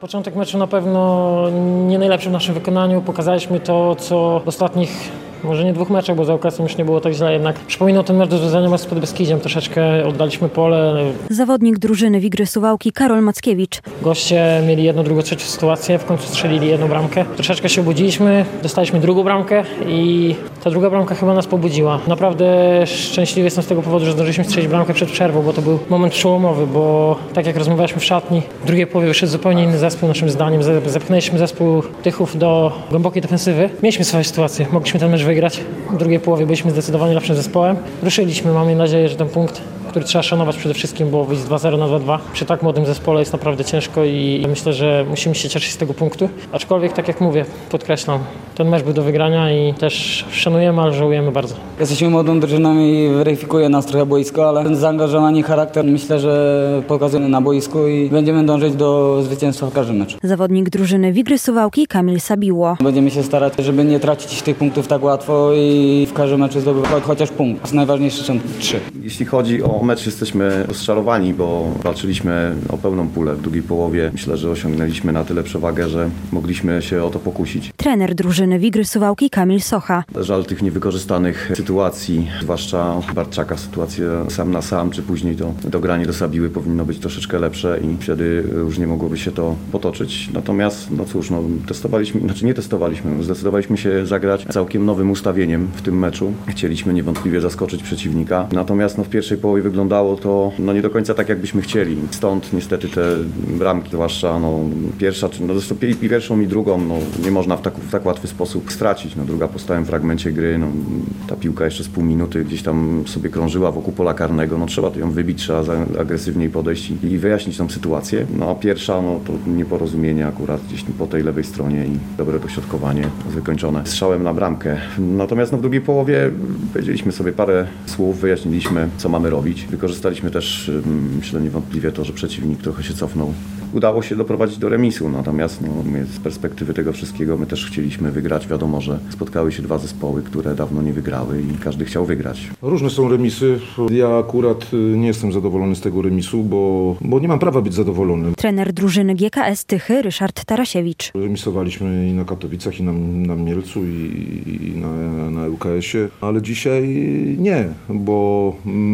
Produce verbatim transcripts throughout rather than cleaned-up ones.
Początek meczu na pewno nie najlepszy w naszym wykonaniu. Pokazaliśmy to, co w ostatnich, może nie dwóch meczach, bo za okresem już nie było tak źle, jednak przypominał ten mecz do związania z Podbeskidziem. Troszeczkę oddaliśmy pole. Zawodnik drużyny Wigry Suwałki Karol Mackiewicz. Goście mieli jedną, drugą, trzecią sytuację, w końcu strzelili jedną bramkę. Troszeczkę się obudziliśmy, dostaliśmy drugą bramkę i ta druga bramka chyba nas pobudziła. Naprawdę szczęśliwy jestem z tego powodu, że zdążyliśmy strzelić bramkę przed przerwą, bo to był moment przełomowy, bo tak jak rozmawialiśmy w szatni, w drugiej połowie wyszedł zupełnie inny zespół naszym zdaniem. Zepchnęliśmy zespół Tychów do głębokiej defensywy. Mieliśmy swoje sytuacje, mogliśmy ten mecz wygrać. W drugiej połowie byliśmy zdecydowanie lepszym zespołem. Ruszyliśmy, mamy nadzieję, że ten punkt, który trzeba szanować przede wszystkim, bo wyjść z dwa zero na dwa dwa przy tak młodym zespole jest naprawdę ciężko i myślę, że musimy się cieszyć z tego punktu. Aczkolwiek, tak jak mówię, podkreślam, ten mecz był do wygrania i też szanujemy, ale żałujemy bardzo. Jesteśmy młodą drużyną i weryfikuje nas trochę boisko, ale ten zaangażowany charakter myślę, że pokazujemy na boisku i będziemy dążyć do zwycięstwa w każdym meczu. Zawodnik drużyny Wigry Suwałki Kamil Sabiło. Będziemy się starać, żeby nie tracić tych punktów tak łatwo i w każdym meczu zdobywać chociaż punkt. Najważniejsze są trzy. Jeśli chodzi o mecz, jesteśmy rozczarowani, bo walczyliśmy o pełną pulę w drugiej połowie. Myślę, że osiągnęliśmy na tyle przewagę, że mogliśmy się o to pokusić. Trener drużyny Wigry Suwałki Kamil Socha. Żal tych niewykorzystanych sytuacji, zwłaszcza Bartczaka, sytuacje sam na sam, czy później to dogranie do Sabiły powinno być troszeczkę lepsze i wtedy już nie mogłoby się to potoczyć. Natomiast, no cóż, no, testowaliśmy, znaczy nie testowaliśmy, zdecydowaliśmy się zagrać całkiem nowym ustawieniem w tym meczu. Chcieliśmy niewątpliwie zaskoczyć przeciwnika, natomiast no, w pierwszej połowie wyglądało to no, nie do końca tak, jakbyśmy chcieli. Stąd niestety te bramki, zwłaszcza no, pierwsza, czy no, zresztą i pierwszą i drugą, no, nie można w tak, w tak łatwy sposób stracić. No, druga po stałym fragmencie gry, no, ta piłka jeszcze z pół minuty gdzieś tam sobie krążyła wokół pola karnego, no trzeba to ją wybić, trzeba agresywniej podejść i, i wyjaśnić tą sytuację. No a pierwsza, no to nieporozumienie akurat gdzieś po tej lewej stronie i dobre dośrodkowanie wykończone strzałem na bramkę. Natomiast no, w drugiej połowie powiedzieliśmy sobie parę słów, wyjaśniliśmy, co mamy robić. Wykorzystaliśmy też, myślę, niewątpliwie to, że przeciwnik trochę się cofnął. Udało się doprowadzić do remisu, natomiast no, my z perspektywy tego wszystkiego my też chcieliśmy wygrać. Wiadomo, że spotkały się dwa zespoły, które dawno nie wygrały i każdy chciał wygrać. Różne są remisy. Ja akurat nie jestem zadowolony z tego remisu, bo, bo nie mam prawa być zadowolony. Trener drużyny G K S Tychy Ryszard Tarasiewicz. Remisowaliśmy i na Katowicach, i na, na Mielcu, i, i na, na U K S-ie, ale dzisiaj nie, bo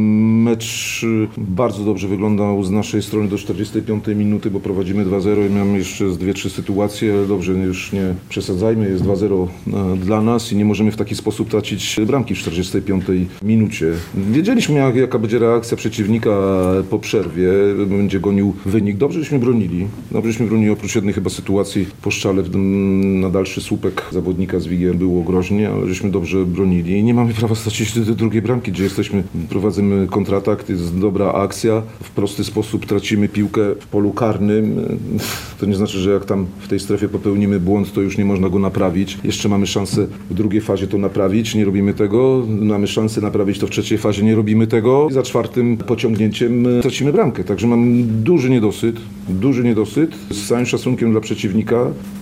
mecz bardzo dobrze wyglądał z naszej strony do czterdziestej piątej minuty, bo prowadzimy dwa zero i mamy jeszcze z dwie, trzy sytuacje, ale dobrze, już nie przesadzajmy, jest dwa zero dla nas i nie możemy w taki sposób tracić bramki w czterdziestej piątej minucie. Wiedzieliśmy, jak, jaka będzie reakcja przeciwnika po przerwie, będzie gonił wynik. Dobrze żeśmy bronili, dobrze żeśmy bronili, oprócz jednej chyba sytuacji po szczale na dalszy słupek zawodnika z Wigiem było groźnie, ale żeśmy dobrze bronili i nie mamy prawa stracić do drugiej bramki, gdzie jesteśmy, prowadzimy kontratak, to jest dobra akcja, w prosty sposób tracimy piłkę w polu karnym. To nie znaczy, że jak tam w tej strefie popełnimy błąd, to już nie można go naprawić. Jeszcze mamy szansę w drugiej fazie to naprawić, nie robimy tego. Mamy szansę naprawić to w trzeciej fazie, nie robimy tego. I za czwartym pociągnięciem tracimy bramkę. Także mam duży niedosyt, duży niedosyt. Z całym szacunkiem dla przeciwnika.